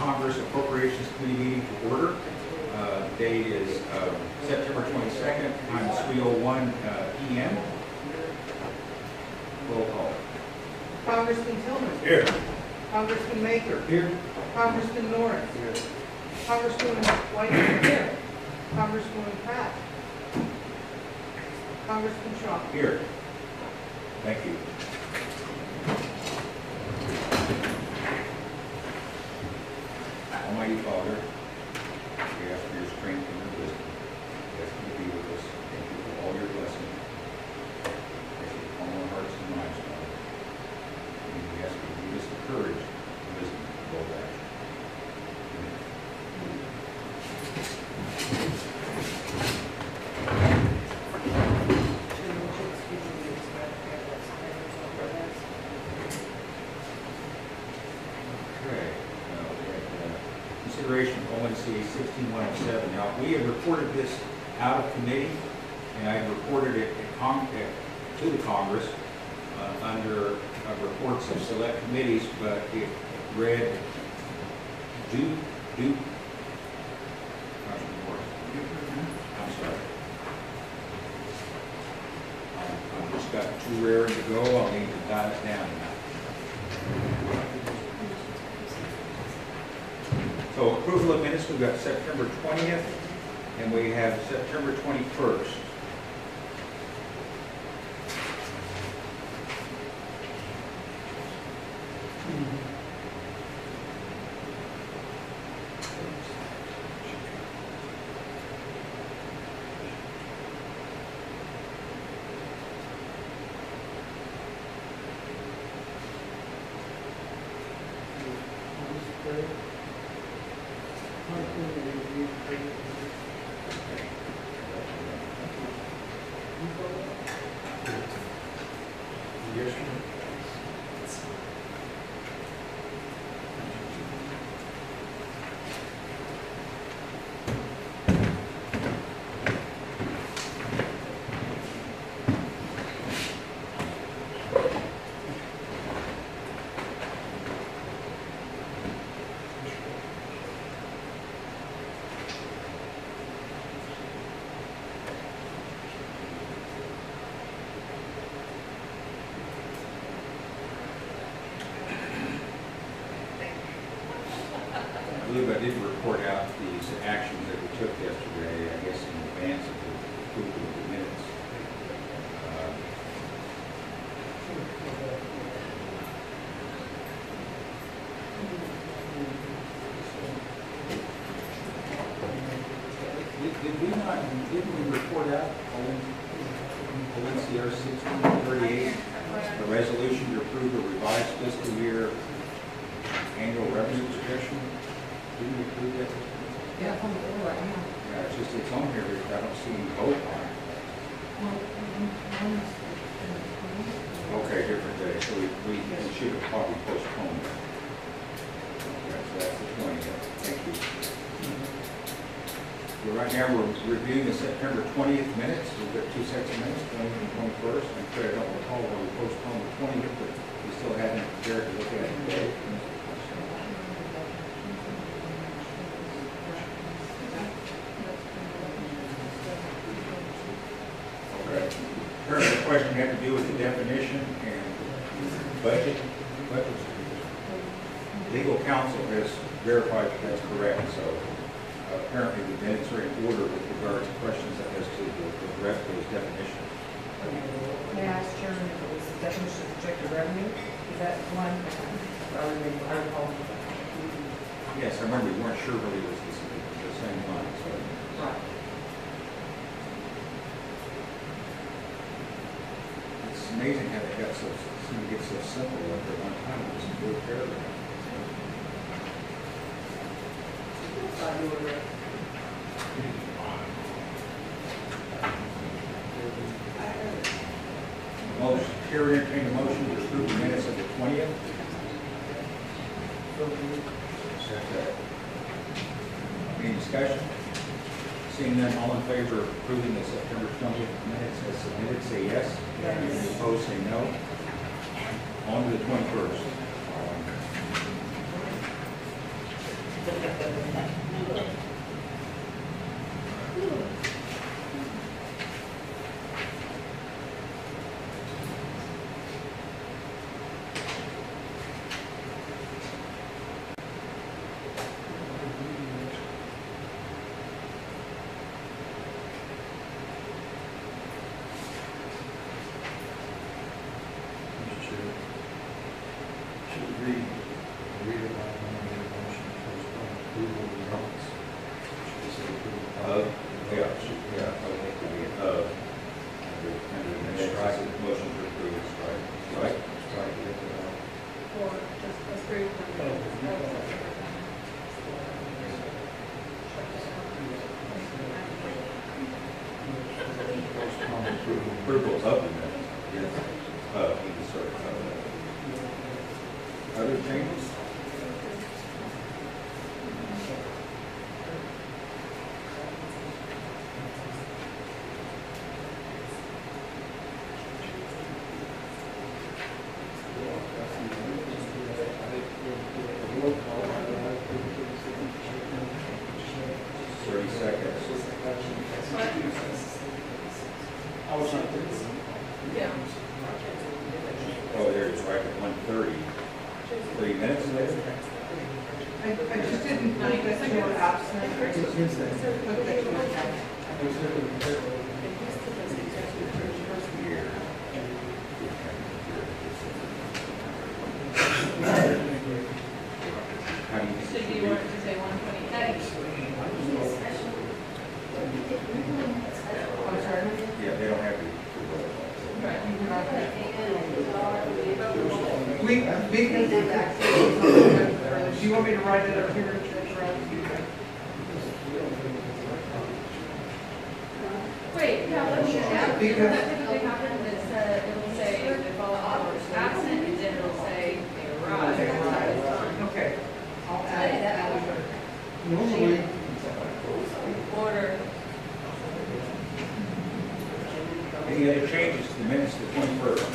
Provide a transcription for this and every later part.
Congress Appropriations Committee meeting to order. Date is September 22nd, time is 3:01 p.m. Roll call. Congressman Tillman. Here. Congressman Maker. Here. Congressman Norris. Here. Congresswoman White. Here. Congresswoman Pratt. Congressman Shaw. Here. Thank you. Almighty Father, we ask for your strength and your wisdom. We ask you to be with us. Thank you for all your blessings. Thank you for all our hearts and minds, Father. And we ask you to give us the courage and wisdom to go back. Okay. Consideration of ONCA 16107. Now, we have reported this out of committee, and I reported it to the Congress under reports of select committees, but it read I'm sorry. I've just got too rare to go. I'll need to dial it down now. So approval of minutes, we've got September 20th, and we have September 21st. I believe I did report out these actions that we took yesterday, I guess in advance of the approval of the minutes. Didn't we report out ONCR 1638, a resolution to approve a revised fiscal year annual revenue projection? Didn't we approve that? Yeah, from the floor, yeah. Yeah, it's just, it's on here, but I don't see any vote on it. Okay, different day, so we should have probably postponed that. Okay, so that's the 20th, thank you. So right now, we're reviewing the September 20th minutes. We've got two sets of minutes, 20th and 21st. I'm afraid I don't recall why we postponed the 20th, but we still haven't prepared to look at it today. Okay. Currently, the question had to do with the definition and budget. Legal counsel has verified that that's correct, so apparently the minutes are in order with regard to questions as to the rest of those definitions. May I ask Chairman if it was the definition of projected revenue? Is that one? I recall. Yes, I remember we weren't sure whether it was the same one. So. Right. It's amazing how they got seem to get so simple after one time. It was a full paragraph. Motion, Chair entertain a motion to approve the minutes of the 20th. Any discussion? Seeing none, all in favor of approving the September 20th minutes as submitted, say yes. Any opposed, say no. On to the 21st. Mr. Chair, should read it like one of the motion for approval of the minutes. Should we say approval? Yeah, okay, and then strike the motion to approve, right? Strike it out. Or just approve Postpone approval. Approval of the minutes, yes. Sorry. Other changes? Yeah. Oh, there it's right at 1:30. 3 minutes later? I just didn't think that you were absent. Here. How do you? So do you want it to say 128? I'm sorry. Yeah, they don't have to. We, because, do you want me to write it up here? Wait, no, let's just have, Because- because that typically happens, it'll say the following hours absent, and then it'll say they arrived. Okay. I'll add that. Normally, Order. Any other changes to the minutes of the 21st?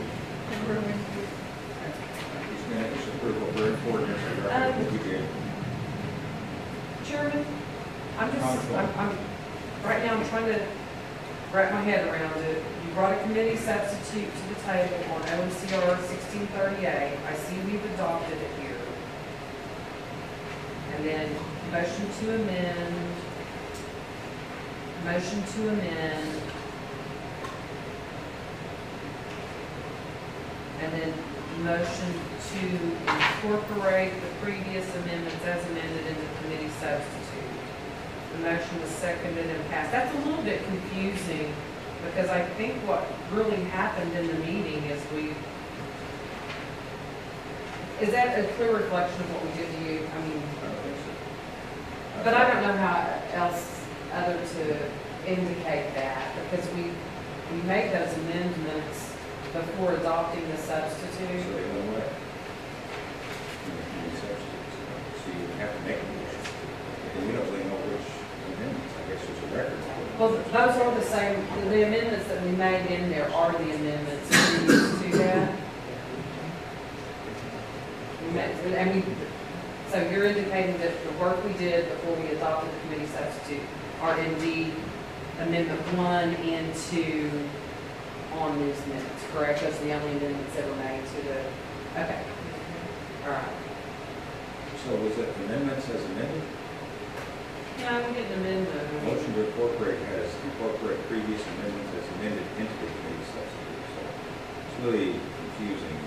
These minutes approval, very important, what we did. Chairman, I'm, right now I'm trying to wrap my head around it. You brought a committee substitute to the table on ONCR 1638. I see we've adopted it here. And then motion to amend, and then motion to incorporate the previous amendments as amended in the committee substitute. The motion was seconded and passed. That's a little bit confusing, because I think what really happened in the meeting is is that a clear reflection of what we did to you? I mean, but I don't know how else other to indicate that, because we made those amendments before adopting the So substitute. they went away. So you have to make a motion. And we don't really know which amendments, I guess there's a record. Well, those are the same, the amendments that we made in there are the amendments previous to that. So you're indicating that the work we did before we adopted the committee substitute are indeed amendment 1 and 2 on these minutes, correct? Those are the only amendments that were made to the, okay. All right. So was it amendments as amended? Yeah, we get an amendment. Motion to incorporate previous amendments as amended into the committee substitute. So it's really confusing.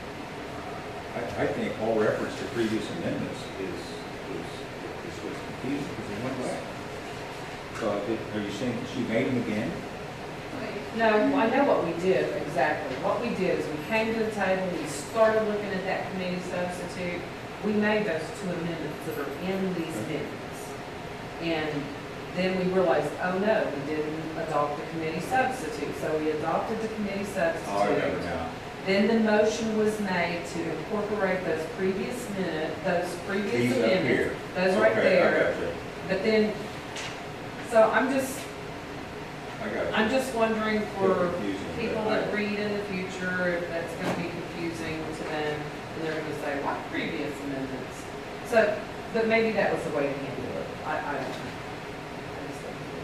I think all reference to previous amendments is what's confusing, because they went away. So are you saying that you made them again? No, I know what we did, exactly. What we did is we came to the table, we started looking at that committee substitute. We made those 2 amendments that are in these minutes. And then we realized, oh no, we didn't adopt the committee substitute. So we adopted the committee substitute. Oh, I remember now. Then the motion was made to incorporate those previous These up amendments. here. Those right Okay, there. I got you. But then, so I'm just wondering for Still confusing, but people that read in the future, if that's gonna be confusing to them, and they're gonna say, what previous amendments? So But maybe that was the way to handle it. I don't know. I just don't know.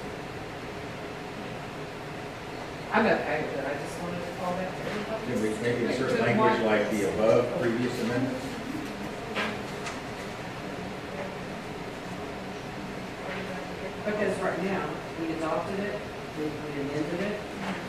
I'm okay with it. I just wanted to call that to everybody. Can we make Make a certain sure language one- like the above previous amendments? Because right now, we adopted it, we amended it.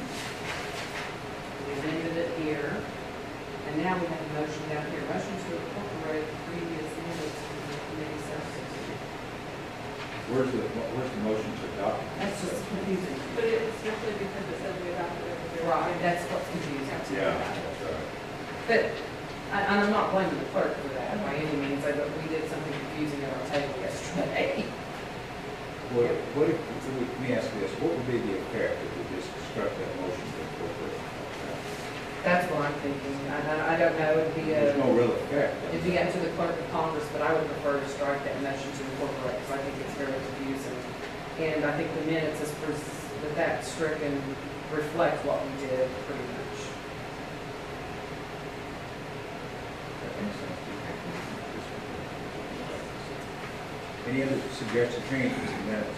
We amended it here, and now we have a motion down here, motion to incorporate previous minutes from the committee substitute. Where's the motion to adopt? That's just confusing. But it's strictly because it says we adopted it. Right, that's what's confusing. That's right. But, and I'm not blaming the clerk for that by any means, but we did something confusing at our table yesterday. What if, let me ask you this, what would be the effect if we just struck that motion to incorporate? That's what I'm thinking. I don't know, it'd be There's no a, real effect. it'd be up to the clerk of Congress, but I would prefer to strike that motion to incorporate, because I think it's very confusing. And I think the minutes is, with that stricken, reflect what we did pretty much. That makes sense. Any other suggested changes in minutes?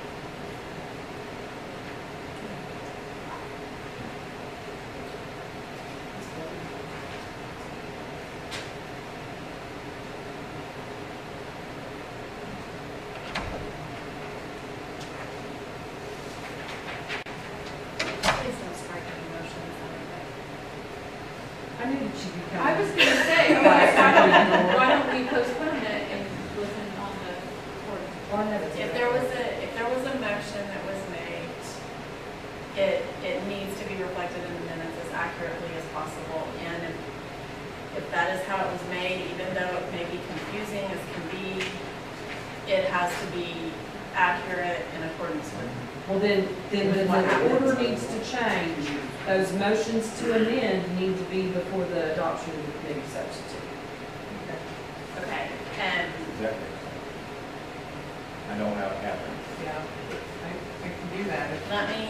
Please don't strike any motions on it. I knew that you'd be coming. I was gonna say, why don't we postpone it and listen on the recording? Well, I know it's- If there was a motion that was made, it needs to be reflected in the minutes as accurately as possible. And if that is how it was made, even though it may be confusing as can be, it has to be accurate in accordance with. Well, then the order needs to change. Those motions to amend need to be before the adoption of the committee substitute. Okay, and Does that make sense? I know how it happened. Yeah, I can do that. let me,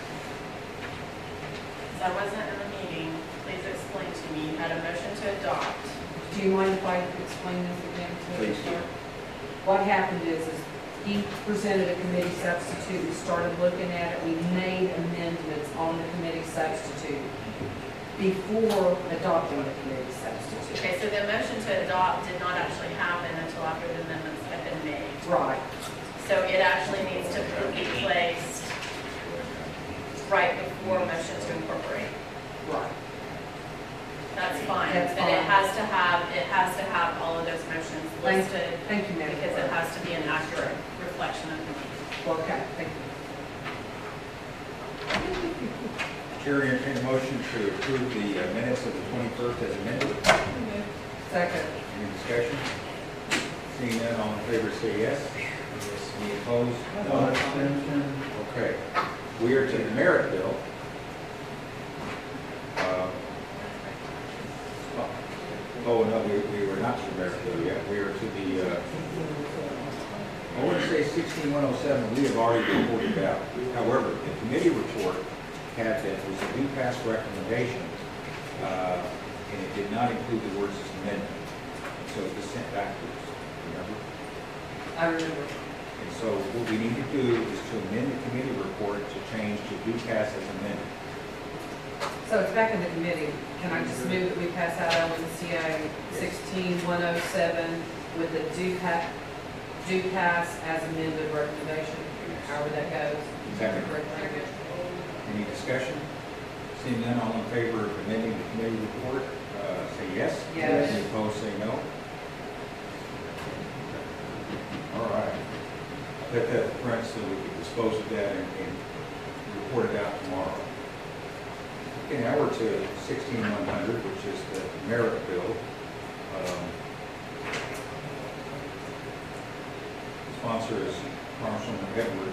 because I wasn't in the meeting, please explain to me, you had a motion to adopt. Do you mind if I explain this again to you? Please do. What happened is he presented a committee substitute, we started looking at it, we made amendments on the committee substitute before adopting the committee substitute. Okay, so the motion to adopt did not actually happen until after the amendments had been made. Right, So it actually needs to be placed right before motion to incorporate. right. That's fine, That's but it fine. has to have all of those motions Thank- listed Thank you, Madam because it Clerk. has to be an accurate reflection of the meeting. Okay, thank you. Chair, entertain a motion to approve the minutes of the 21st as amended. Second. Any discussion? Seeing none, all in favor say yes. Any opposed? No extension. Okay. We are to the merit bill. Oh, no, we were not to the merit bill yet. We are to the, I want to say 16107, we have already reported out. However, the committee report had that it was a due pass recommendation, and it did not include the words as amendment. So it was sent back to us, remember? I remember. And so what we need to do is to amend the committee report to change to due pass as amended. So it's back in the committee. Can I just move that we pass out LNCA 16107 with the due pass as amended recommendation, however that goes? Second. Correct language. Any discussion? Seeing none, all in favor of amending the committee report, say yes. Yes. Any opposed, say no. All right. Let that print so we can dispose of that and report it out tomorrow. Okay, now we're to 16100, which is the merit bill. Sponsor is Congresswoman Edwards.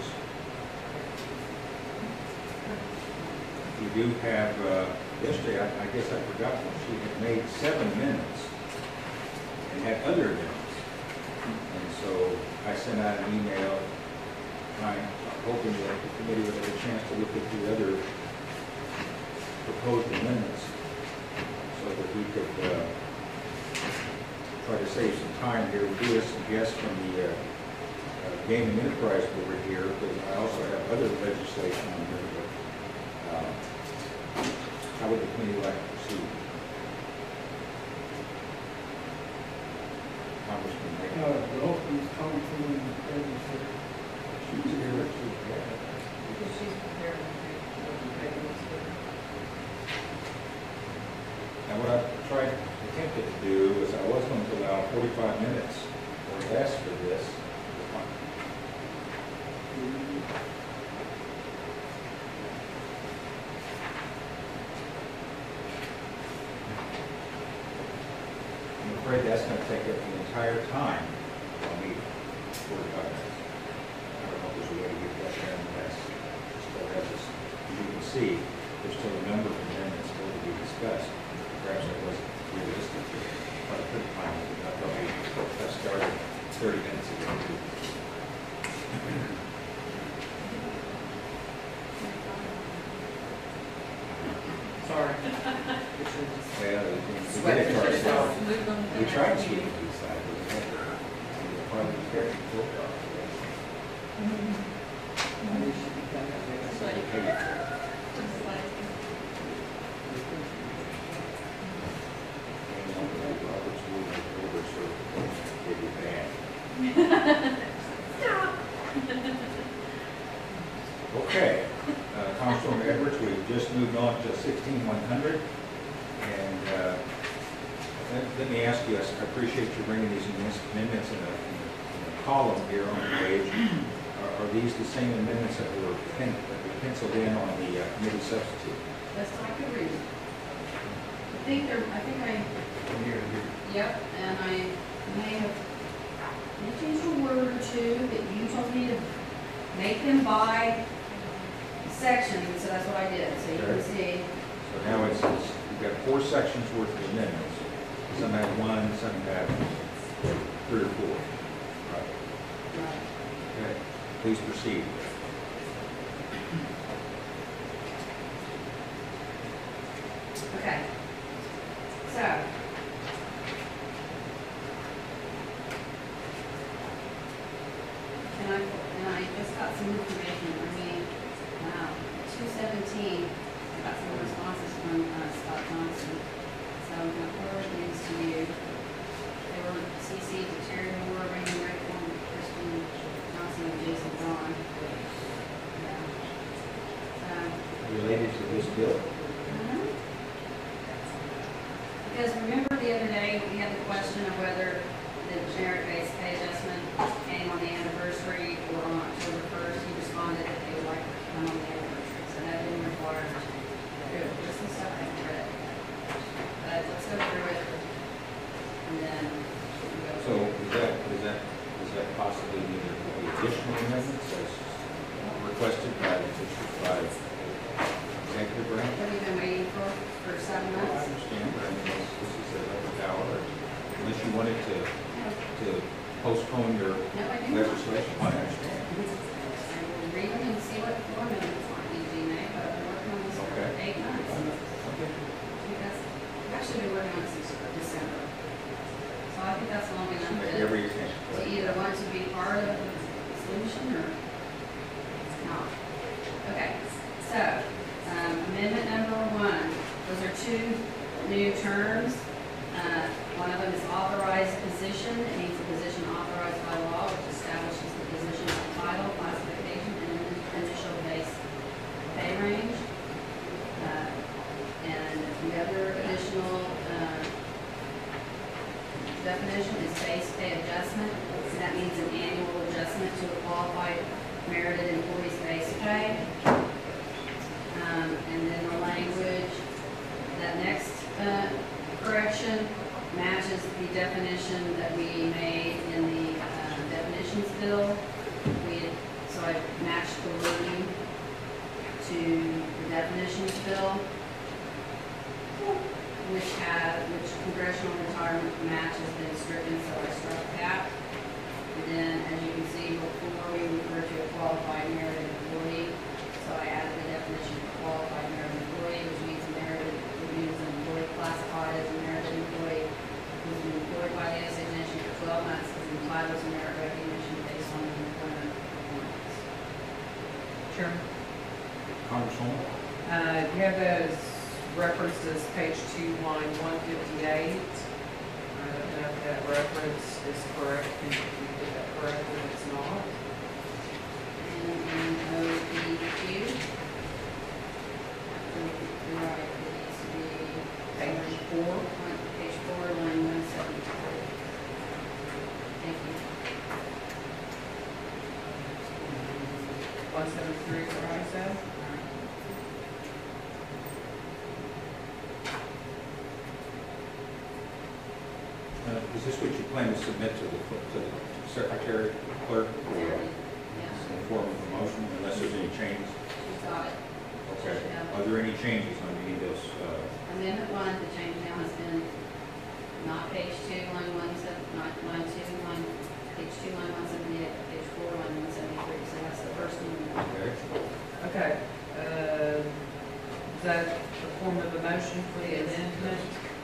We do have, yesterday, I guess I forgot, one, she had made 7 amendments and had other amendments. And so I sent out an email, hoping that the committee would have a chance to look at the other proposed amendments so that we could try to save some time here, we do have some guests from the Gaming Enterprise Board here, but I also have other legislation on here. But, how would the committee like to proceed? Congressman Ray. Welcome's Congresswoman Evans here. She's here. Because she's prepared to Now, what I attempted to do is I was going to allow 45 minutes or less for this. I'm afraid that's going to take up the entire time of the meeting, 45 minutes. I don't know if there's a way to get that there, and that's still has this, as you can see, there's still a number of amendments still to be discussed. Perhaps it wasn't realistic to try to put time. I thought we got started 30 minutes ago. Sorry. Well, we did it to ourselves. We tried to keep it inside, but we had to probably be careful. Robert's rules of order, so they be bad. Okay, Congresswoman Edwards, we've just moved on to 16100, and let me ask you, I appreciate you bringing these amendments in a column here on the page. Are these the same amendments that were penciled in on the committee substitute? Best I could read. I think I, yep, and I may have changed a word or two, but you told me to make them by section, so that's what I did, so you can see. So now you've got 4 sections worth of amendments. Some have 1, some have 3 or 4. Right. Right. Okay, please proceed. Okay. So. And I just got some information, wow, 217, I got some responses from Scott Johnson. So I'm going to forward these to you. They were CC'd to Terry Moore, Raymond Rickman, Kristen Johnson, and Jason Braun. Yeah. Related to this bill? Because remember the other day, we had the question of whether the merit-based pay adjustment came on the anniversary or on October 1st. He responded that they would like to come on the anniversary, so that didn't require, there's some stuff I haven't read. But let's go through it, and then we can go. So is that possibly needed to be additional amendments as requested by Executive Branch? What have you been waiting for 7 I months? understand, but I mean, this is a level hour, unless you wanted to postpone your No, I do not. legislation. I understand. I will read them and see what amendments might need to be made, but I've been working on this for Okay. 8 months. Okay. Because I've actually been working on this since December. So I think that's long enough Make to every attempt. either want to be part of the solution or not. Okay, so amendment number 1, those are 2 new terms. One of them is authorized position. It means a position authorized by law, which establishes the position's title, classification, and initial base pay range. And the other additional definition is base pay adjustment. So that means an annual adjustment to a qualified merited employee's base pay. And then the language, that next correction matches the definition that we made in the definitions bill. So I matched the wording to the definitions bill, which congressional retirement match has been stricken, so I struck that. And then, as you can see, before we refer to a qualified merited employee, so I added the definition of qualified merited employee, which means an employee classified as a merited employee who's been employed by the SHA Chairman. Congresswoman? You have those referenced as page 2, line 158. I don't know if that reference is correct. Can you get that correct if it's not? And OBQ. Right, it needs to be. Page 4. Page 4, line 174. Thank you. 173 is what I said. Is this what you plan to submit to the secretary, clerk, or Yeah, in the form of a motion, unless there's any changes? she's got it. Okay. Are there any changes on any of those? Amendment 1, the change now has been not page 2, line 17, not line 2, line, page 2, line 178, but page 4, line 173. So that's the first one. Okay. Okay. Is that the form of a motion for the amendment?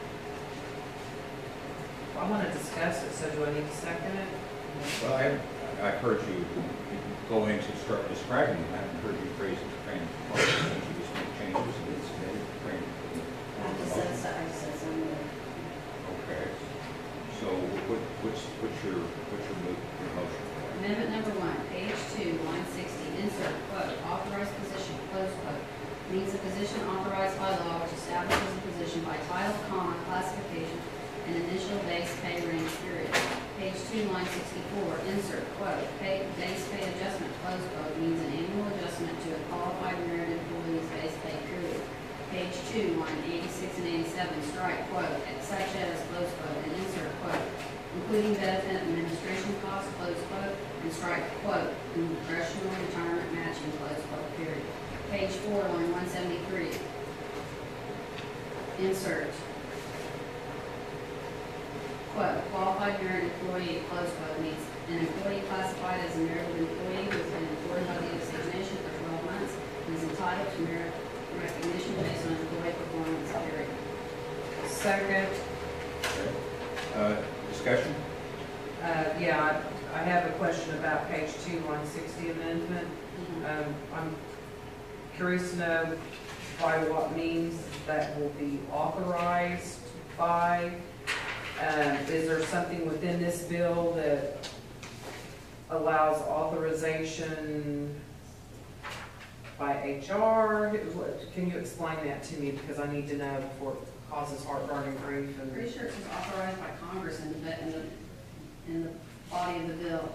I want to discuss it, so do I need to second it? Well, I've heard you go into start describing it. I haven't heard you phrase it, train. You just make changes and it's submitted, train. I just said some. Okay. So what's your motion? Amendment number 1, page 2, line 60, insert, quote, authorized position, close quote, means a position authorized by law which establishes a position by title, comma, classification, and initial base pay range, period. Page 2, line 64, insert, quote, base pay adjustment, close quote, means an annual adjustment to a qualified merit employee's base pay, period. Page 2, line 86 and 87, strike, quote, such as, close quote, and insert, quote, including benefit and administration costs, close quote, and strike, quote, congressional retirement matching, close quote, period. Page 4, line 173, insert, quote, qualified merit employee, close quote, means an employee classified as a merited employee who has been employed by the association for 12 months and is entitled to merit recognition based on employee performance, period. Second. Okay. Discussion? Yeah, I have a question about page 2, line 60 amendment. I'm curious to know by what means that will be authorized by. Is there something within this bill that allows authorization by HR? Can you explain that to me, because I need to know before it causes heartburn and grief. I'm pretty sure it was authorized by Congress in the body of the bill.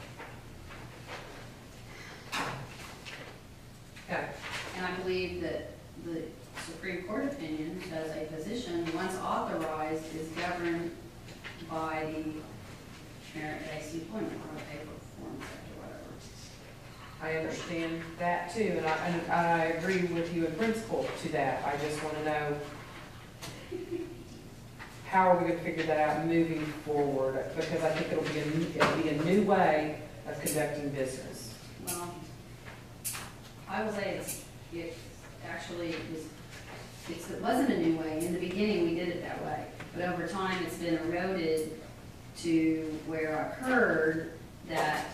Okay. And I believe that the Supreme Court opinion says a position, once authorized, is governed by the merit-based employment or the pay performance act or whatever. I understand that too, and I agree with you in principle to that. I just want to know, how are we going to figure that out moving forward? Because I think it'll be a new way of conducting business. Well, I will say it wasn't a new way. In the beginning, we did it that way. But over time, it's been eroded to where I've heard that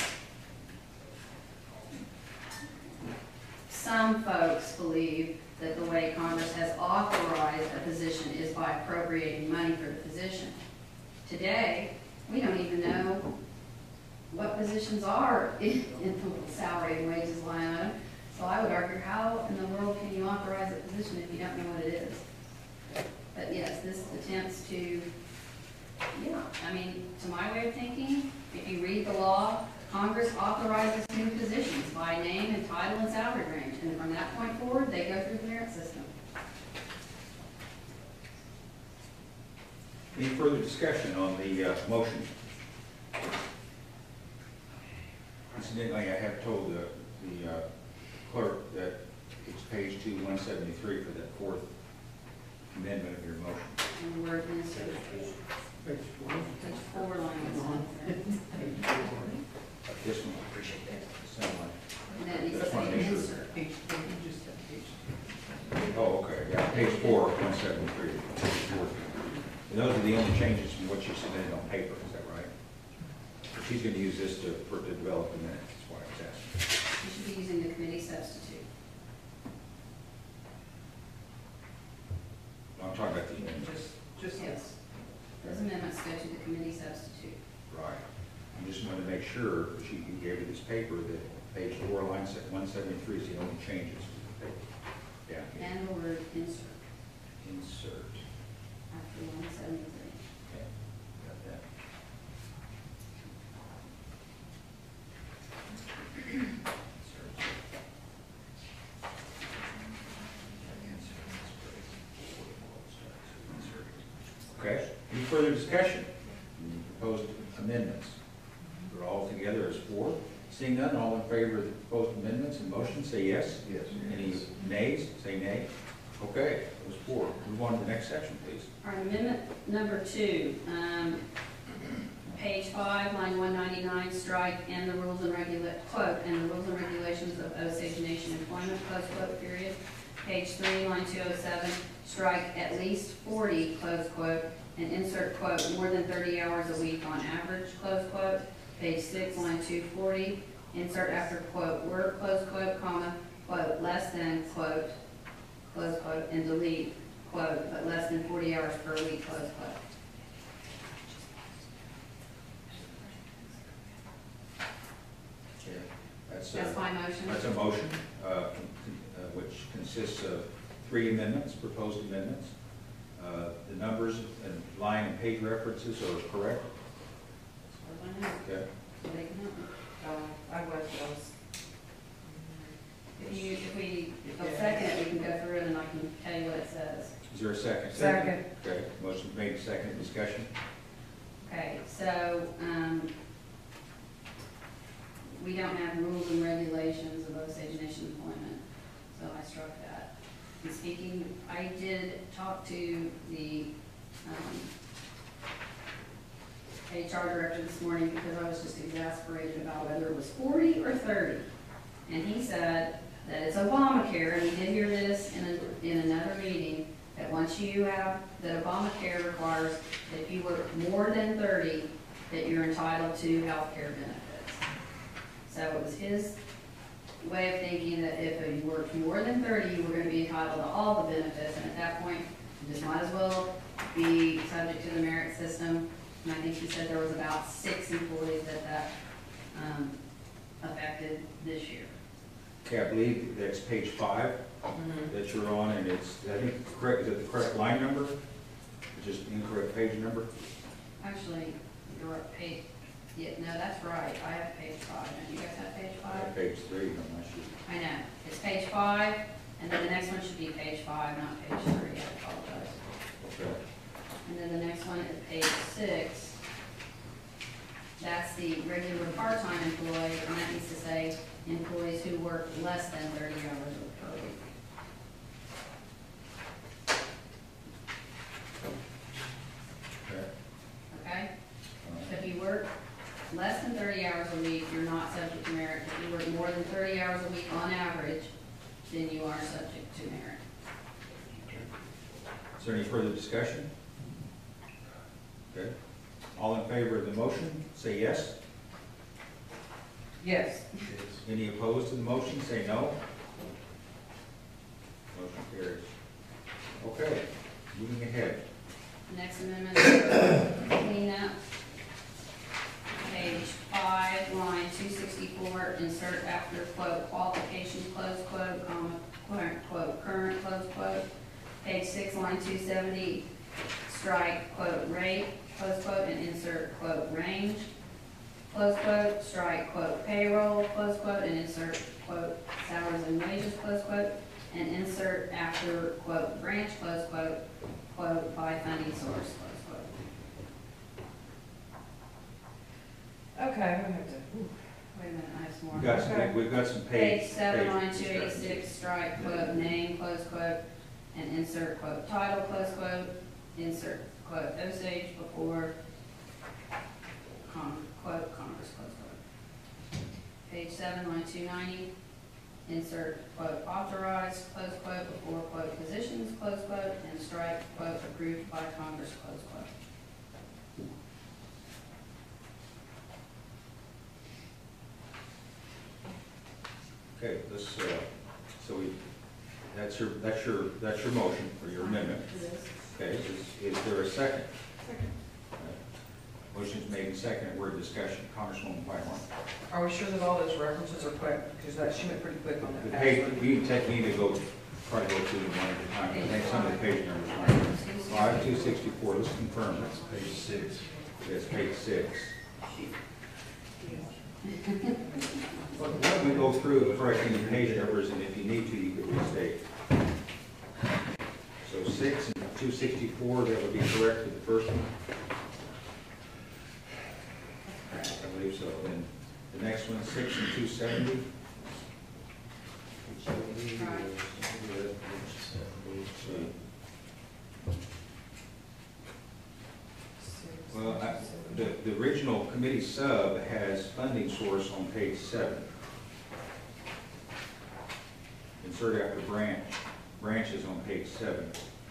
some folks believe that the way Congress has authorized a position is by appropriating money for the position. Today, we don't even know what positions are in the salary and wages line item. So I would argue, how in the world can you authorize a position if you don't know what it is? But yes, this attempts to, I mean, to my way of thinking, if you read the law, Congress authorizes new positions by name and title and salary range. And from that point forward, they go through the merit system. Any further discussion on the motion? Incidentally, I have told the clerk that it's page 2, 173 for that fourth amendment of your motion. And the word administrative. Page 4, line 1. This one, I appreciate that. Sound like- And that needs to Just wanna say make sure. insert. Oh, okay, yeah, page 4, 173. And those are the only changes from what you submitted on paper, is that right? She's going to use this to develop the minutes, that's why I was asking. You should be using the committee substitute. I'm talking about the amendments. Just, Yes. Those amendments go to the committee substitute. Right. I just wanted to make sure, that you gave me this paper, that page 4, line 173 is the only changes. Down here. And the word insert Insert. after 173. Okay, got that. Okay, any further discussion? Proposed amendments. They're all together as 4. Seeing none, all in favor of the proposed amendments and motion, say yes. Yes. Any nays, say nay. Okay, those 4. Move on to the next section, please. All right, amendment number 2, page 5, line 199, strike and the rules and quote, and the rules and regulations of Osage Nation employment, close quote, period. Page 3, line 207, strike at least 40, close quote, and insert quote, more than 30 hours a week on average, close quote. Page 6, line 240, insert after quote, work, close quote, comma, quote, less than quote, close quote, and delete quote, but less than 40 hours per week, close quote. Okay, That's my motion. That's a motion, which consists of 3 amendments, proposed amendments. The numbers and line and page references are correct? As far as I know, Okay. so they can help me. I was. If they'll second it, we can go through it and I can tell you what it says. Is there a second? Second. Okay, motion made, second, discussion. Okay, so, we don't have rules and regulations of Osage Nation employment, so I struck that. And speaking, I did talk to the, HR director this morning because I was just exasperated about whether it was 40 or 30. And he said that it's Obamacare, and we did hear this in another meeting, that once you have, that Obamacare requires that if you work more than 30, that you're entitled to health care benefits. So it was his way of thinking that if you worked more than 30, you were going to be entitled to all the benefits, and at that point, you just might as well be subject to the merit system. And I think he said there was about 6 employees that affected this year. Okay, I believe that's page 5 that you're on, and it's, I think, correct, is it the correct line number? Just incorrect page number? Actually, you're at page, yeah, no, that's right, I have page 5, don't you guys have page 5? Page 3 on my sheet. I know, it's page 5, and then the next one should be page 5, not page 3, I apologize. Okay. And then the next one is page 6. That's the regular part-time employee, and that needs to say employees who work less than 30 hours per week. Okay. Okay? So if you work less than 30 hours a week, you're not subject to merit. If you work more than 30 hours a week on average, then you are subject to merit. Is there any further discussion? Okay. All in favor of the motion, say yes. Yes. Any opposed to the motion, say no. Motion carries. Okay, moving ahead. Next amendment is cleanup. Page 5, line 264, insert after quote, qualifications, close quote, comma, quote, current, close quote. Page 6, line 270, strike quote, rate, close quote, and insert quote, range, close quote, strike quote, payroll, close quote, and insert quote, salaries and wages, close quote, and insert after quote, branch, close quote, quote, by funding source, close quote. Okay, we have to, Wait a minute, I have some more. We've got some Page 7, line page 286, strike quote, name, close quote, and insert quote, title, close quote, insert quote, Osage before quote, Congress, close quote. Page 7, line 290, insert quote, authorized, close quote, before quote, positions, close quote, and strike quote, approved by Congress, close quote. Okay, let's, so we, that's your motion for your amendment. Okay, is there a second? Second. Motion's made and seconded, we're in discussion. Congresswoman Whitehorn. Are we sure that all those references are quick? Because she went pretty quick on The that page, password. we need to go, try to go through them one at a time. I think some of the page numbers aren't. 5264, let's confirm That's this. page 6. It's page 6. We go through correcting the page numbers, and if you need to, you could restate. So 6 and 264, that would be correct with the first one? I believe so. And the next one, 6 and 270? Well, the original committee sub has funding source on page 7. Insert after branch is on page 7.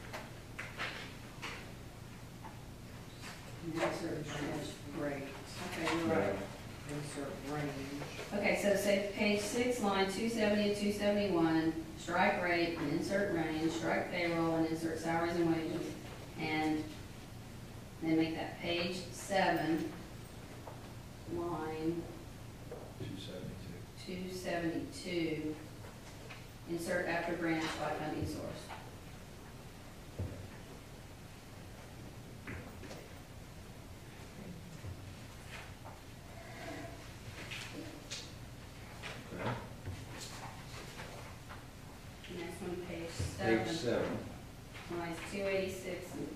Insert branch, great. Okay, you're right. Insert range. Okay, so say page 6, line 270 and 271, strike rate and insert range, strike payroll and insert salaries and wages, and then make that page 7, line 272. 272, insert after branch by funding source. Okay. Next one, page Page 7, 7. lines 286 and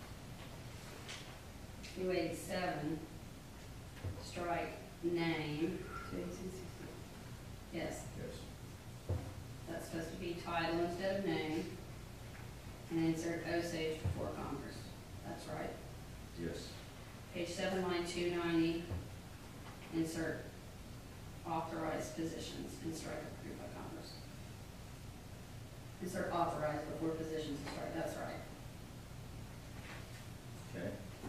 287, strike name. 286. Yes, Yes. that's supposed to be title instead of name, and insert Osage before Congress. That's right. Yes. Page 7, line 290, insert authorized positions and strike approved by Congress. Insert authorized before positions and strike, that's right. Okay.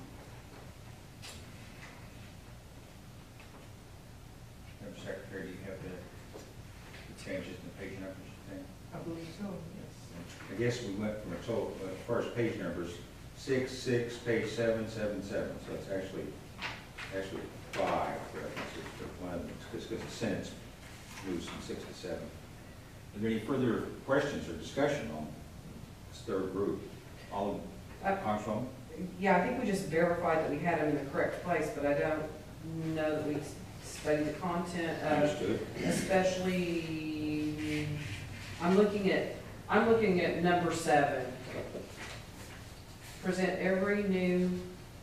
Madam Secretary, do you have the changes in the page numbers, you think? I believe so, yes. I guess we went from a total, as far as page numbers, 6, 6, page 7, 7, 7. So it's actually 5 references for one of them, because the sentence moves from 6 to 7. Are there any further questions or discussion on this third group? All of Congresswoman? Yeah, I think we just verified that we had them in the correct place, but I don't know that we studied the content of, Understood. especially, I'm looking at number 7. Present every new,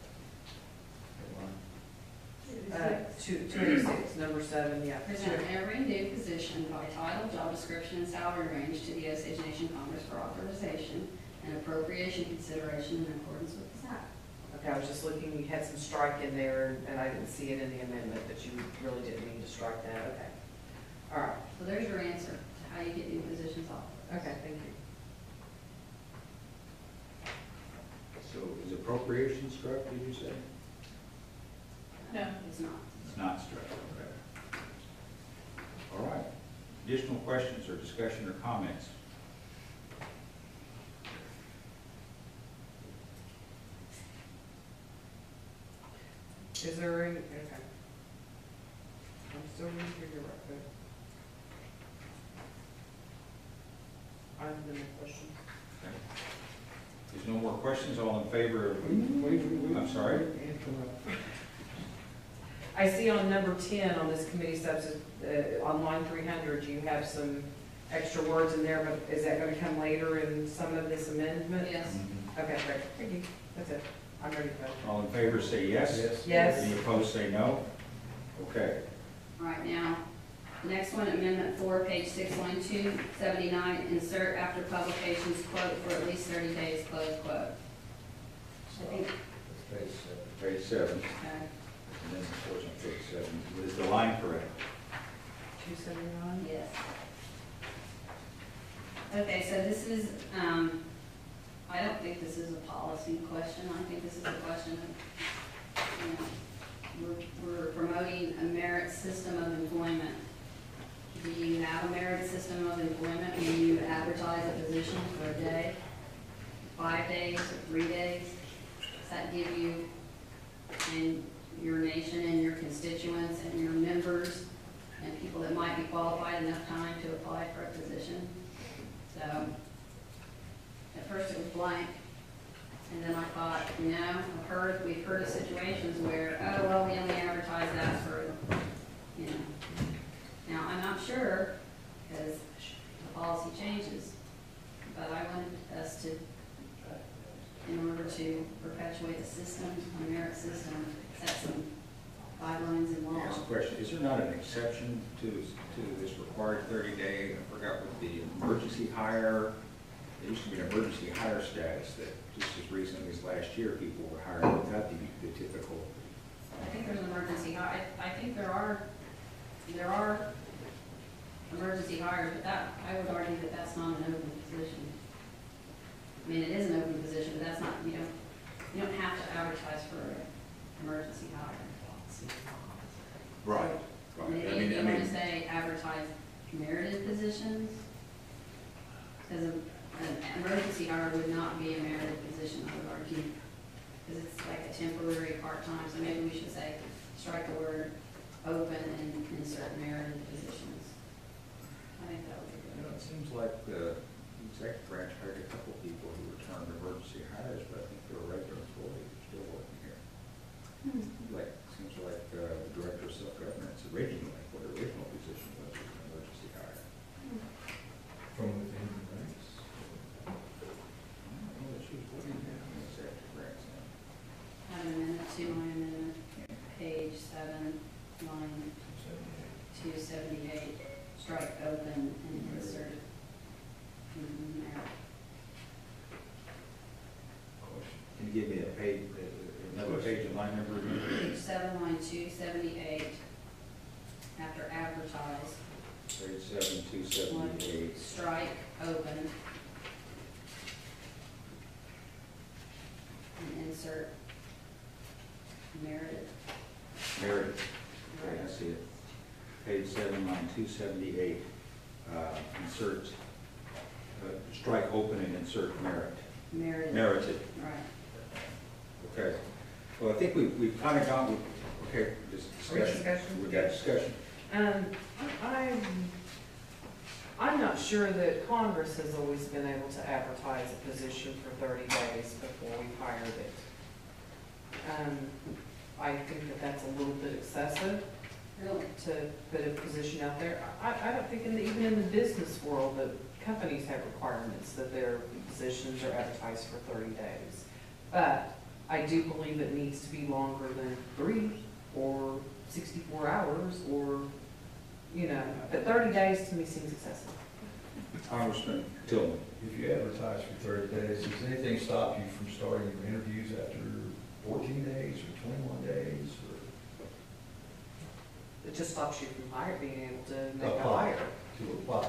286, number 7, yeah. Present every new position by title, job description, and salary range to the Osage Nation Congress for authorization and appropriation consideration in accordance with this act. Okay, I was just looking, you had some strike in there, and I didn't see it in the amendment, but you really didn't mean to strike that, okay. All right, So there's your answer to how you get new positions authorized. okay, thank you. So is appropriation struck, did you say? No. It's not. It's not struck, okay. All right. Additional questions or discussion or comments? Is there any, okay. I'm still reading through your record. I have no more questions. Okay. There's no more questions, all in favor of, I'm sorry? I see on number 10 on this committee subs, on line 300, you have some extra words in there, but is that going to come later in some of this amendment? Yes. Okay, great, thank you, that's it, I'm ready to vote. All in favor, say yes. Yes. Yes. Any opposed, say no. Okay. All right, now, next one, Amendment 4, page 6, line 279, insert after publications quote for at least 30 days, close quote. I think, That's page 7. Page 7, okay. and then of course on page 7. Is the line correct? 279? Yes. Okay, so this is, I don't think this is a policy question. I think this is a question of, we're promoting a merit system of employment do you have a merit system of employment when you advertise a position for a day, 5 days, or 3 days? Does that give you and your nation and your constituents and your members and people that might be qualified enough time to apply for a position? So, at first it was blank, and then I thought, you know, we've heard of situations where, oh, well, we only advertise that for, you know. Now, I'm not sure, because the policy changes, but I wanted us to, in order to perpetuate a system, a merit system, set some guidelines in law. Ask a question, is there not an exception to this required 30-day, I forgot what the emergency hire, there used to be an emergency hire status that just as recently as last year, people were hired without the typical. I think there's an emergency hire, I think there are emergency hires, but that, I would argue that that's not an open position. I mean, it is an open position, but that's not, you don't have to advertise for an emergency hire. Right. Maybe if you want to say advertise merited positions, because an emergency hire would not be a merited position, I would argue, because it's like a temporary part-time, so maybe we should say, strike the word open and insert merited positions. I think that would be You know, good. it seems like the executive branch hired a couple people who were termed emergency hires, but I think they were regular employees who are still working here. Like, seems like the director of self-governance originally, what her original position was an emergency hire. From within the ranks. I don't know that she was working there in the executive branch now. Have an amendment to my amendment, page 7, line 278, strike open and insert merit. Question. Can you give me a page, another page of line number again? Page 7, line 278, after advertise, Page 7, 278. strike open and insert merited. Meredith. Okay, I see it. Page 7, line 278, insert, strike open and insert merit. Merited. Merited. Right. Okay. Well, I think we've kind of gone, okay, this discussion. Discussion. We got discussion. I'm not sure that Congress has always been able to advertise a position for 30 days before we hired it. I think that that's a little bit excessive Really? to put a position out there. I don't think even in the business world that companies have requirements that their positions are advertised for 30 days. But I do believe it needs to be longer than 3 or 64 hours or, you know, but 30 days to me seems excessive. Congressman Tillman. If you advertise for 30 days, does anything stop you from starting your interviews after 14 days or 21 days? Or It just stops you from being able to make a Apply. hire. to apply?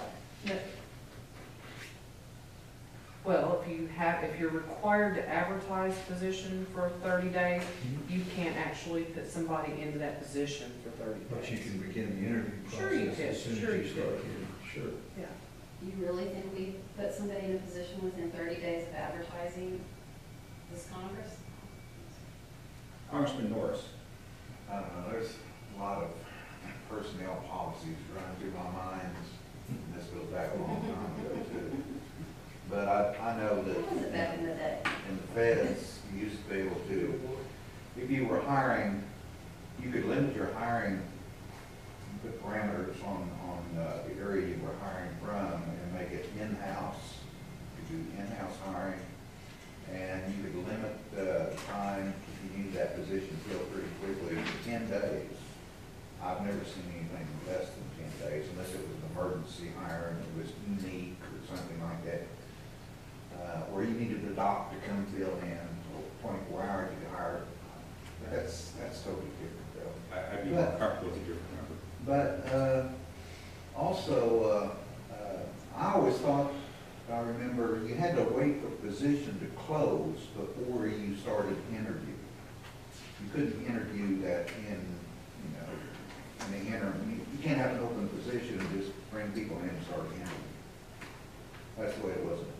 Well, if you're required to advertise a position for 30 days, you can't actually put somebody into that position for 30 days. But you can begin the interview Sure you process can, as soon sure as you you start can. here. Sure. Yeah. You really think we put somebody in a position within 30 days of advertising this Congress? Congressman Norris. I don't know, there's a lot of personnel policies running through my mind, and this goes back a long time ago too. But I know that What was it back in the day? in the feds, you used to be able to, if you were hiring, you could limit your hiring, put parameters on the area you were hiring from and make it in-house. You could do in-house hiring, and you could limit the time if you need that position filled pretty quickly to 10 days. I've never seen anything less than 10 days unless it was an emergency hire and it was unique or something like that. Or you needed the doctor to come fill in, or 24 hours you could hire. That's totally different though. I'd be more comfortable with a different number. But also, I always thought, I remember, you had to wait for the position to close before you started interviewing. You couldn't interview that in the interim. You can't have an open position and just people in and start in. That's the way it was in the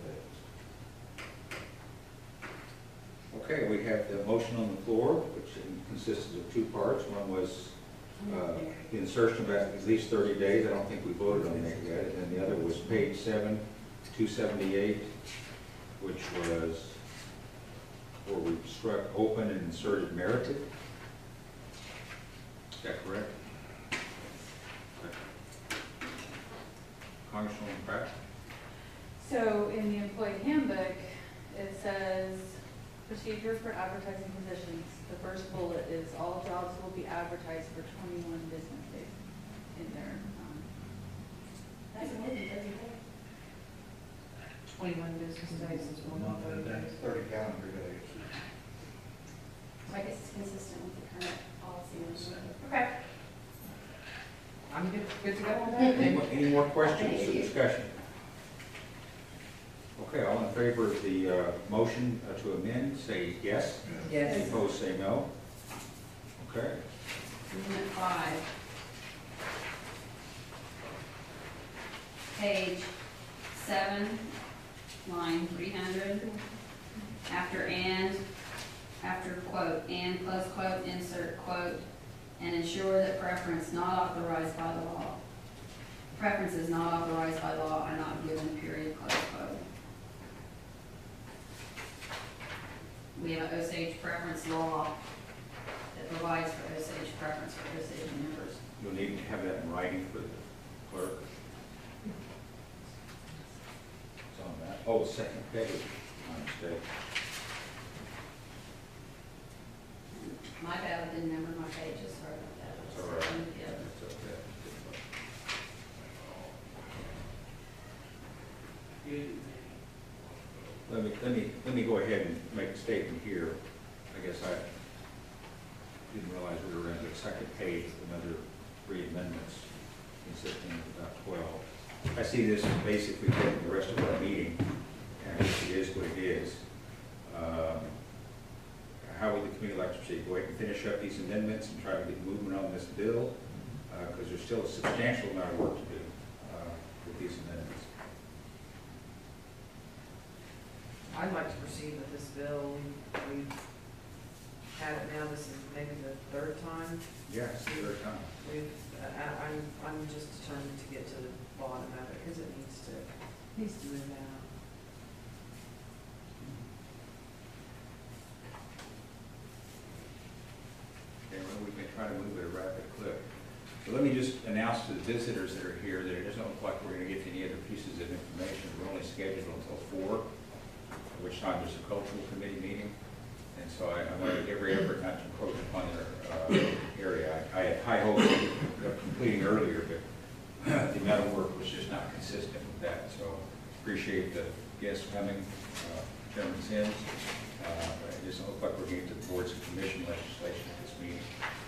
past. Okay, we have the motion on the floor, which consisted of two parts. One was the insertion of at least 30 days. I don't think we voted on that yet. And then the other was page 7, 278, which was where we struck open and inserted merited. Is that correct? Okay. Congresswoman Pratt? So in the employee handbook, it says procedure for advertising positions. The first bullet is all jobs will be advertised for 21 business days in there. That's more than 30 days. 21 business days is more than 30 days. 30 calendar days. So I guess it's consistent with the current policy. Okay. I'm good to go on that. Any more questions or discussion? Okay, all in favor of the motion to amend, say yes. Yes. Any opposed, say no. Okay. Amendment 5. Page 7, line 300. After quote, and close quote, insert quote, and ensure that preference not authorized by the law. Preferences not authorized by law are not given, period, close quote. We have an Osage preference law that provides for Osage preference for Osage members. You'll need to have that in writing for the clerk. It's on that. Oh, second page, my mistake. My bad, I didn't number my pages, sorry about that. That's all right. Yeah. That's okay. Let me go ahead and make a statement here. I guess I didn't realize we were in the second page with another 3 amendments consisting of about 12. I see this as basically taking the rest of our meeting, and it is what it is. How would the committee like to proceed? Go ahead and finish up these amendments and try to get movement on this bill, because there's still a substantial amount of work to do with these amendments. I'd like to proceed with this bill. We've had it now, this is maybe the 3rd time. Yes, third time. I'm just determined to get to the bottom of it, because it needs to move out. Okay, well, we can try to move at a rapid clip. So let me just announce to the visitors that are here that it doesn't look like we're going to get to any other pieces of information. We're only scheduled until 4, at which time there's a cultural committee meeting. And so I'm going to make every effort not to encroach upon their area. I had high hopes of completing earlier, but the amount of work was just not consistent with that. So appreciate the guests coming, Chairman Sims. But it doesn't look like we're getting to the boards and commission legislation at this meeting.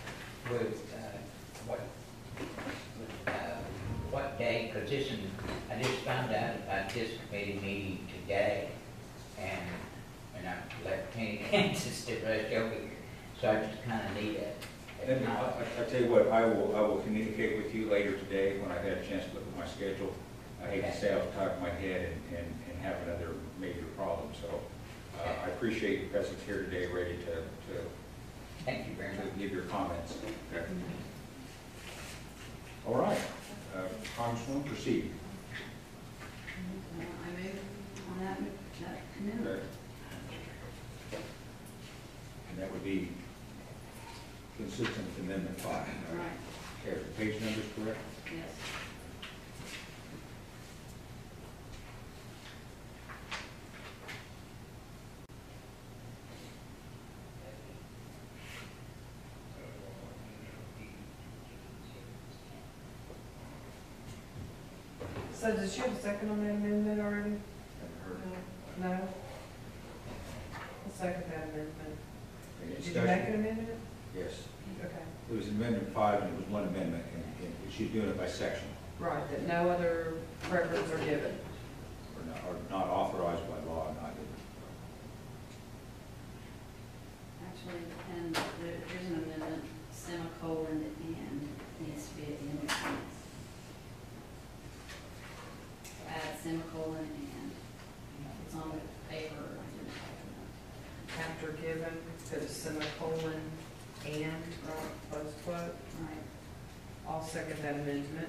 What day, because this is, I just found out about this committee meeting today, and I left Kenny, Kansas to rush over here, so I just kind of need it. And I'll tell you what, I will communicate with you later today when I've had a chance to look at my schedule. I hate to say off the top of my head and have another major problem, so I appreciate your presence here today, ready to Thank you very much. give your comments. Okay. All right, Congresswoman, proceed. I move on that amendment. Okay. And that would be consistent with Amendment 5. Right, Okay, the page number's correct? yes. So did you have a second on that amendment already? No? I'll second that amendment. Any Did you discussion? make an amendment? Yes. Okay. It was Amendment 5, and it was one amendment, and she's doing it by section, Right, that no other preference are given. or not authorized by law, not given. Actually, and there's an amendment, semicolon, and needs to be at the end of the sentence. semicolon and, it's on the paper, I didn't type After given, put a semicolon and, close quote. it up. Right. I'll second that amendment.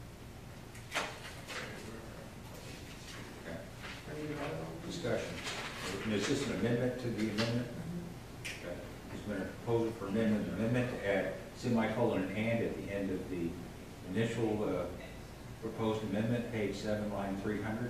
Okay. Ready to vote on? Discussion. And is this an amendment to the amendment? Okay. There's been a proposal for amendment to add semicolon and at the end of the initial proposed amendment, page 7, line 300.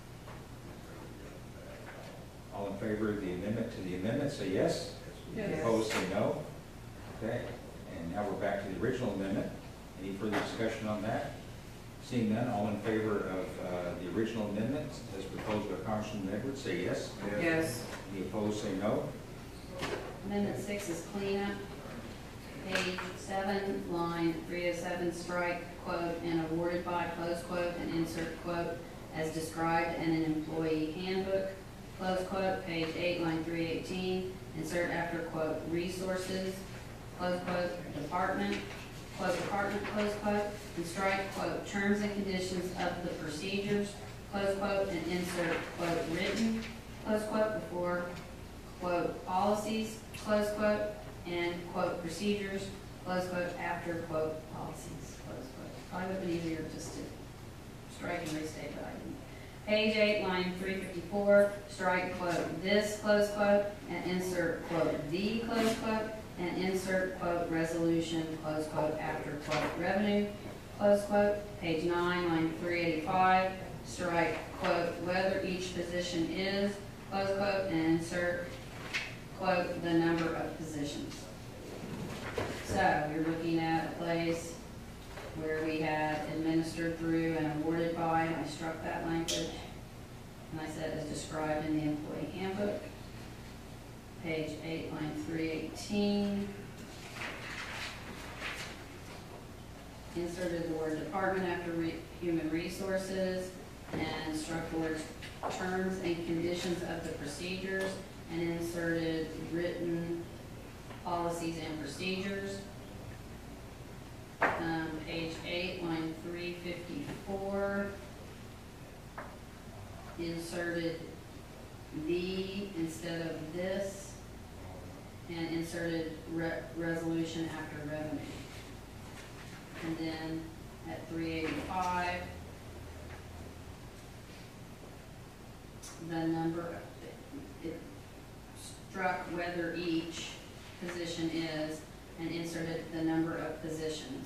All in favor of the amendment to the amendment, say yes. Yes. Opposed, say no. Okay, and now we're back to the original amendment. Any further discussion on that? Seeing none, all in favor of the original amendment as proposed by Congressman Edwards, say yes. Yes. Any opposed, say no. Amendment 6 is cleanup. Page 7, line 307, strike quote and awarded by close quote and insert quote as described in an employee handbook. Close quote, page 8, line 318, insert after quote resources, close quote department, close quote, and strike quote terms and conditions of the procedures, close quote, and insert quote written, close quote, before quote policies, close quote, and quote procedures, close quote, after quote policies, close quote. Probably would be easier just to strike and restate, but I didn't. Page 8, line 354, strike quote this, close quote, and insert quote the, close quote, and insert quote resolution, close quote, after quote revenue, close quote. Page 9, line 385, strike quote whether each position is, close quote, and insert quote the number of positions. So you're looking at a place where we had administered through and awarded by, and I struck that language, and I said as described in the employee handbook. Page 8, line 318. Inserted the word department after human resources, and struck the words terms and conditions of the procedures, and inserted written policies and procedures. Page 8, line 354, inserted the instead of this, and inserted resolution after revenue. And then at 385, the number, it struck whether each position is, and inserted the number of positions.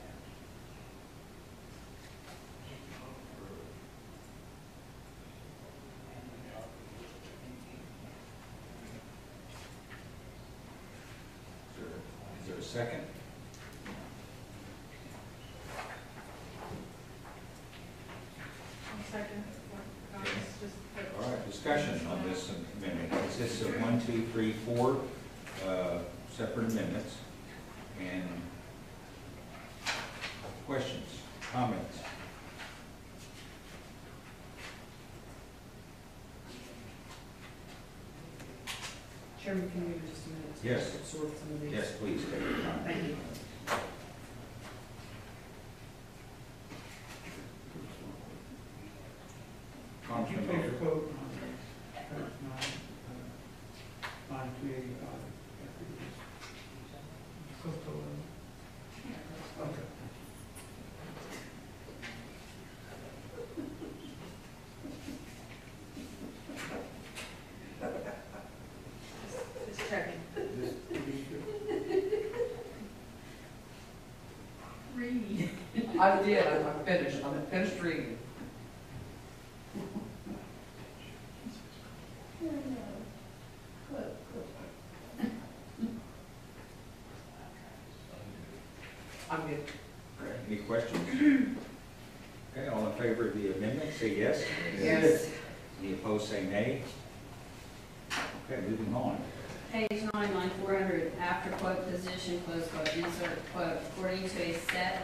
Is there a second? Second. All right, discussion on this amendment. It consists of 1, 2, 3, 4 separate amendments. And questions, comments? Chairman, can we just a minute? to Yes. absorb some of these? Yes, please, take your time. Thank you. Congressman Close Baker. quote on page 9, line 385. Close to 11. Okay. Just checking. Just to be sure. Read. I did, I'm finished, I'm finished reading. I'm good. Any questions? Okay, all in favor of the amendment, say yes. Yes. Any opposed, say nay. Okay, moving on. Page 9, line 400, after quote position, close quote, insert quote, according to a set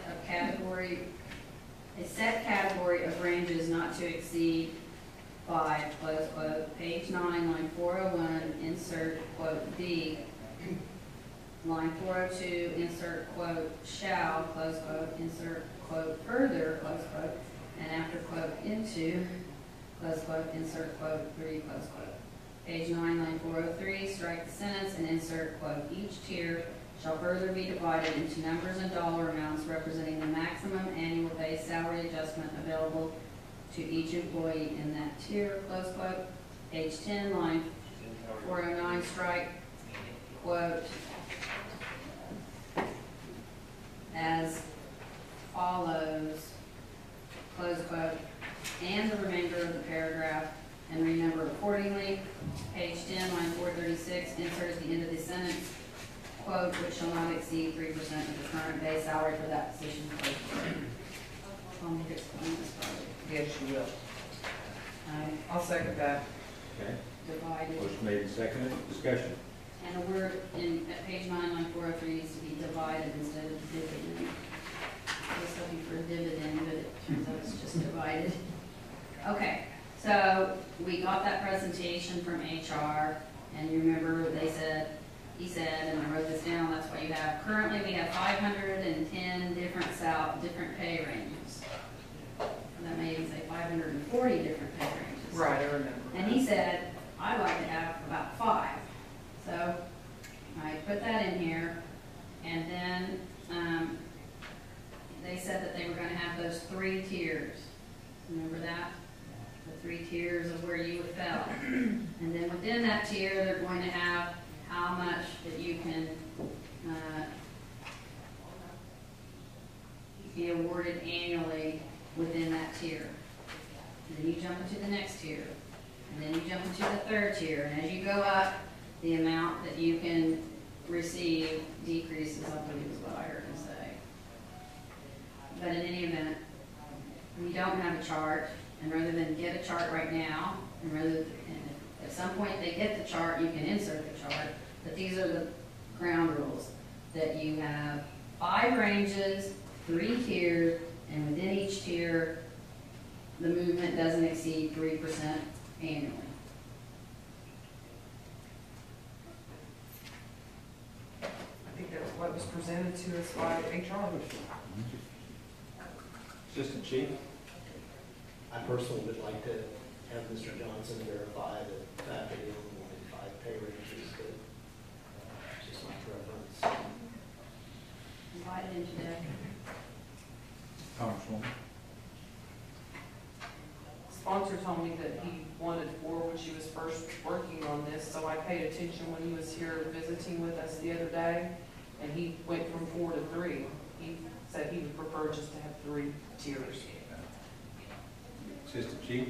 category of ranges not to exceed 5, close quote. Page 9, line 401, insert quote D. Line 402, insert quote shall, close quote, insert quote further, close quote. and after quote into, close quote, insert quote 3, close quote. Page 9, line 403, strike the sentence and insert quote, each tier shall further be divided into numbers and dollar amounts representing the maximum annual base salary adjustment available to each employee in that tier, close quote. Page 10, line 409, strike quote as follows, close quote, and the remainder of the paragraph, and renumber accordingly. Page 10, line 436, insert at the end of the sentence, quote, which shall not exceed 3% of the current base salary for that position, close quote. Want me to explain this part? Yes, you will. I'll second that. Okay, Divided. motion made and seconded, discussion. And the word at page 9, line 403 needs to be divided instead of dividend. I was looking for dividend, but it turns out it's just divided. Okay, so we got that presentation from HR, and you remember he said, and I wrote this down, that's why you have, currently we have 510 different pay ranges. That may even say 540 different pay ranges. Right, I remember. And he said, I'd like to have about 5. So I put that in here, and then they said that they were going to have those 3 tiers. Remember that? The 3 tiers of where you fell. And then within that tier, they're going to have how much that you can be awarded annually within that tier. And then you jump into the next tier. And then you jump into the 3rd tier. And as you go up, the amount that you can receive decreases, I believe is what I heard him say. But in any event, we don't have a chart, and rather than get a chart right now, and at some point they get the chart, you can insert the chart, but these are the ground rules, that you have 5 ranges, 3 tiers, and within each tier, the movement doesn't exceed 3% annually. I think that's what was presented to us by HR. Assistant Chief? I personally would like to have Mr. Johnson verify the fact that he only wanted 5 pay ranges, but it's just my preference. Invited in today. Congresswoman? Sponsor told me that he wanted 4 when she was first working on this, so I paid attention when he was here visiting with us the other day, and he went from 4 to 3. He said he would prefer just to have 3 tiers. Assistant Chief?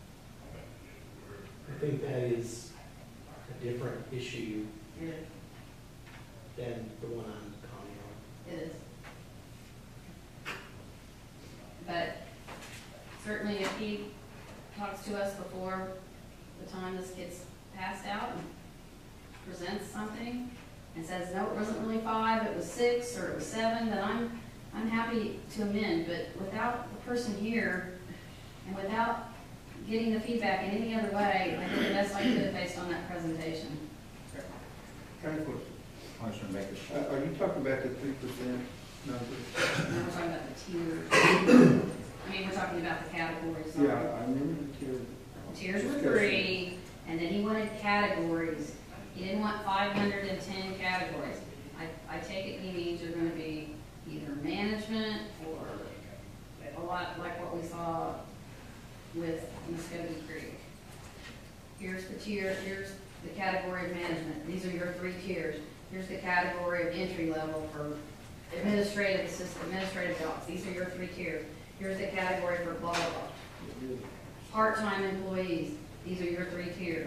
I think that is a different issue than the one I'm commenting on. It is. But certainly if he talks to us before the time this gets passed out and presents something and says, no, it wasn't really 5, it was 6, or it was 7, then I'm happy to amend. But without the person here and without getting the feedback in any other way, I did the best I could based on that presentation. Can I put, Congressman Baker? Are you talking about the 3% number? And we're talking about the tiers. I mean, we're talking about the categories. Yeah, I remember the tier. The tiers were 3, and then he wanted categories. He didn't want 510 categories. I take it he means you're going to be either management or a lot like what we saw with Muscogee Creek. Here's the tier, here's the category of management. These are your 3 tiers. Here's the category of entry level for administrative jobs. These are your 3 tiers. Here's the category for blah, blah, blah. Part-time employees. These are your 3 tiers.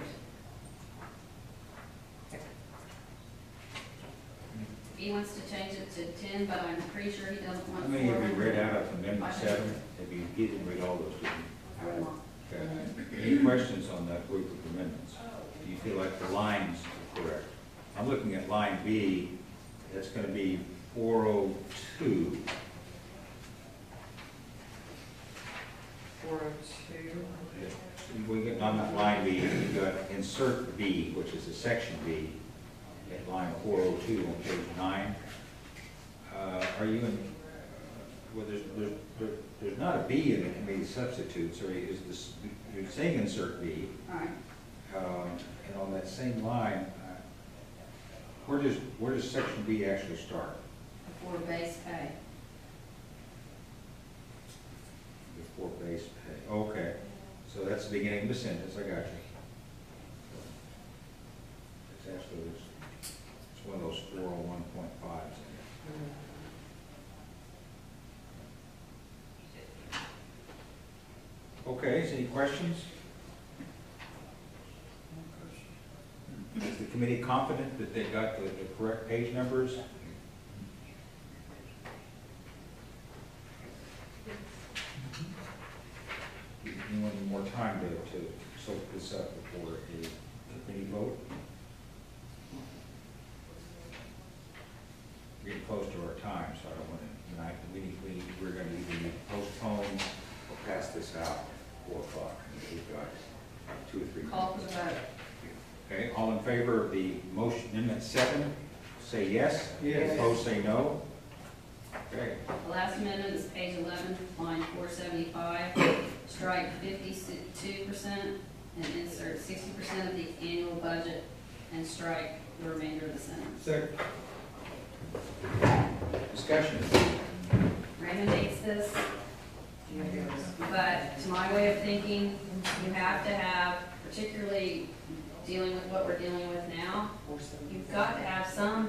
He wants to change it to 10, but I'm pretty sure he doesn't want How many have you 400. read out of Amendment 7? Have you, he didn't read all those, did you? I will not. Okay. Any questions on that group of amendments? Do you feel like the lines are correct? I'm looking at line B, that's going to be 402. 402. We get on that line B, you got insert B, which is a section B, at line 402 on page 9. Are you in Well, there's not a B in the committee substitutes, or is this, you're saying insert B, All right, and on that same line, where does section B actually start? before base pay. Before base pay, okay, so that's the beginning of the sentence, I got you. It's actually, it's one of those 401.5s. Okay, is any questions? Is the committee confident that they got the correct page numbers? You want more time to soak this up before a committee vote? We're getting close to our time, so I don't want to, tonight, we're going to either postpone or pass this out at 4 o'clock. We've got 2 or 3 minutes. Call for the vote. Okay, all in favor of the motion, amendment 7, say yes. Yes. Opposed, say no. Okay, The last amendment is page 11, line 475, strike 52% and insert 60% of the annual budget and strike the remainder of the sentence. Second. discussion. Raymond hates this, but to my way of thinking, you have to have, particularly dealing with what we're dealing with now, you've got to have some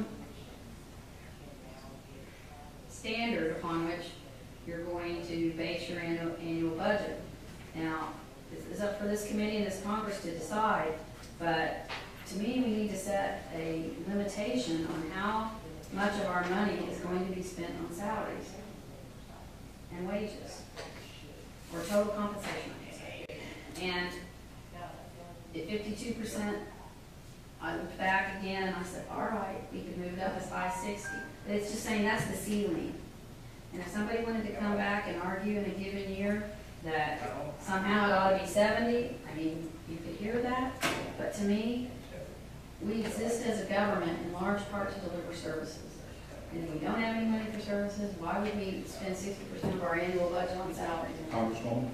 standard upon which you're going to base your annual budget. Now, it's up for this committee and this Congress to decide, but to me, we need to set a limitation on how much of our money is going to be spent on salaries and wages, or total compensation, I should say. And at 52%, I looked back again and I said, all right, we could move it up as high as 60. But it's just saying that's the ceiling. And if somebody wanted to come back and argue in a given year that somehow it ought to be 70, I mean, you could hear that. But to me, we exist as a government in large part to deliver services. And if we don't have any money for services, why would we spend 60% of our annual budget on salaries? Congresswoman?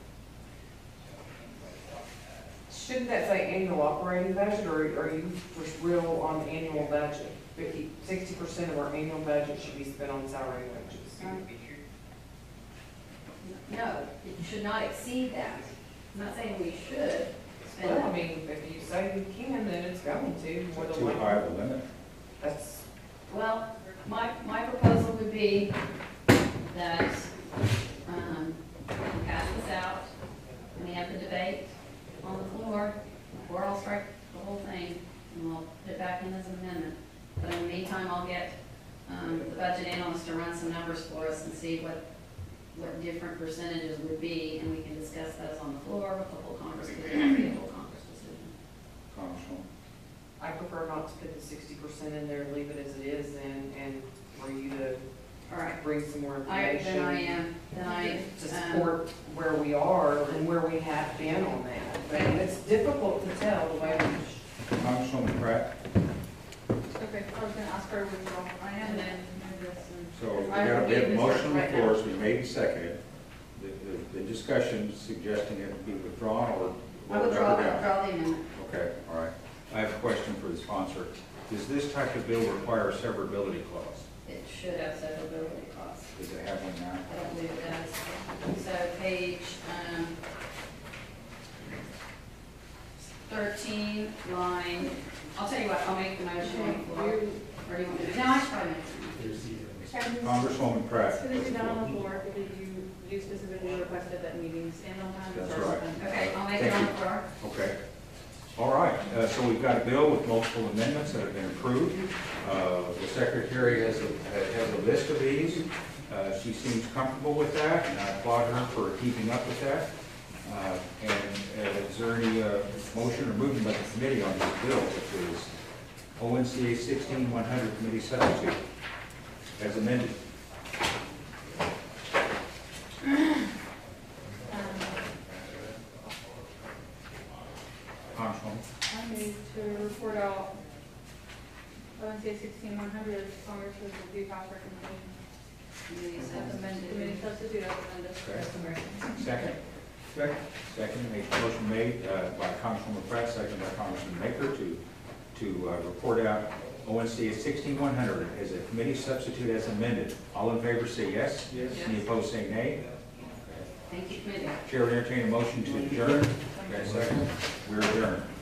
Shouldn't that say annual operating budget, or are you just real on the annual budget? 60% of our annual budget should be spent on salary and wages. No, it should not exceed that. I'm not saying we should spend Well, I it. mean, if you say you can, then it's going to, more than Too likely. high of a limit? That's, Well, my proposal would be that, we pass this out, and we have the debate on the floor, or I'll strike the whole thing, and we'll put it back in as an amendment. But in the meantime, I'll get, the budget analyst to run some numbers for us and see what different percentages would be, and we can discuss those on the floor with the whole Congress, because it will be a whole Congress decision. Congresswoman? I prefer not to put the 60% in there, leave it as it is, and for you to All right, bring some more information. then I, To support where we are and where we have been on that. But it's difficult to tell the way we. Congresswoman Pratt? Okay, I was gonna ask for a withdrawal. I am, and then move this and. So we I have will a give this motion on the right floor, now. it's been made and seconded. The discussion suggesting it be withdrawn or? I withdraw the amendment. Okay, all right. I have a question for the sponsor. Does this type of bill require a severability clause? It should have severability clause. Does it have one now? I don't believe it does. So page 13, line, I'll tell you what, I'll make the motion on the floor. Or do you want me to? No, I should probably make it. Congresswoman Pratt. So this is down on the floor, because you specifically requested that meetings stand on time. That's first, right. and- Okay, I'll make it on the floor. Okay. All right, so we've got a bill with multiple amendments that have been approved. The secretary has a list of these. She seems comfortable with that, and I applaud her for keeping up with that. And is there any motion or movement by the committee on this bill, which is ONCA 16-100 committee substitute, as amended? Congresswoman? I move to report out ONCA 16-100 Congress's review cost recommendation. Committee Committee substitute. substitute as amended. Second? Motion made by Congresswoman Pratt, second by Congressman Maker to report out ONC 16100 as a committee substitute as amended. All in favor say yes. Yes. Any opposed say nay. Thank you, committee. Chair will entertain a motion to adjourn. Okay, second. We're adjourned.